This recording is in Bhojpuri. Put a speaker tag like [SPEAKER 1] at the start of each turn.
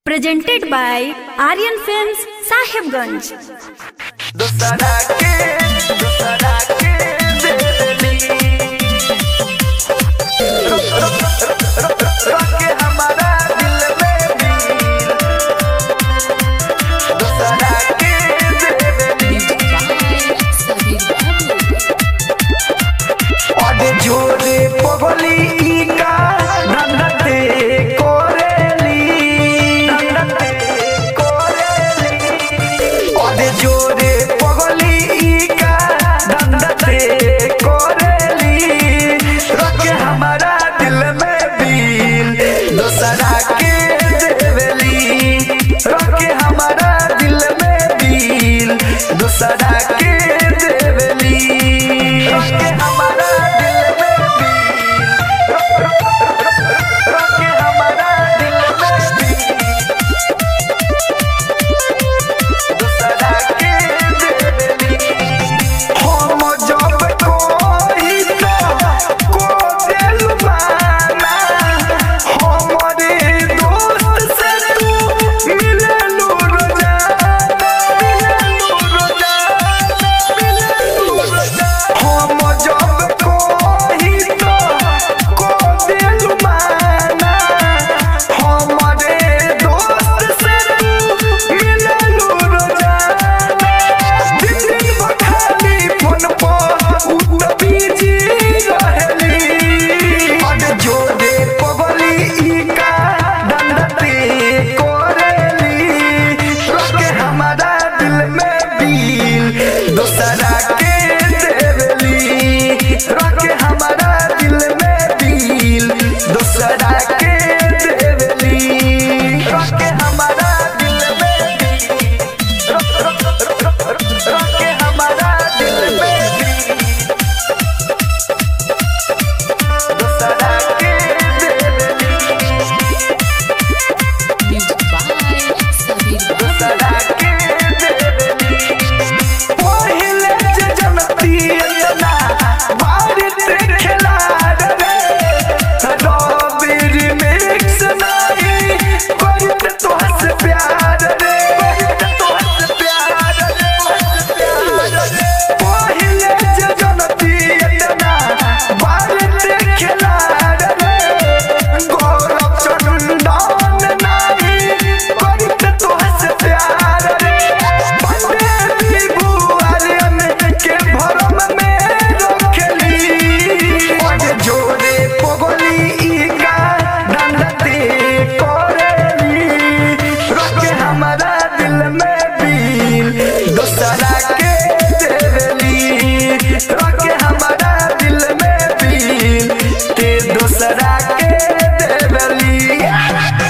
[SPEAKER 1] Presented by Aryan Films, Sahibganj.
[SPEAKER 2] जोरे पगली का नन्नते कोरेली ओदे जोरे पगली का नन्नते कोरेली रखे हमारा दिल में बील दोसरा के देवेली रखे हमारा दिल में बील दोसरा के देवेली रखे हमारा दोसरा के देवेली रखे हमारा दिल में बील दोसरा के देवेली रखे हमारा दिल में बील रखे हमारा दिल में बील दोसरा के देवेली दोसरा के दोसरा के देवेली रखे हमारा दिल में बील ते दोसरा के देवेली।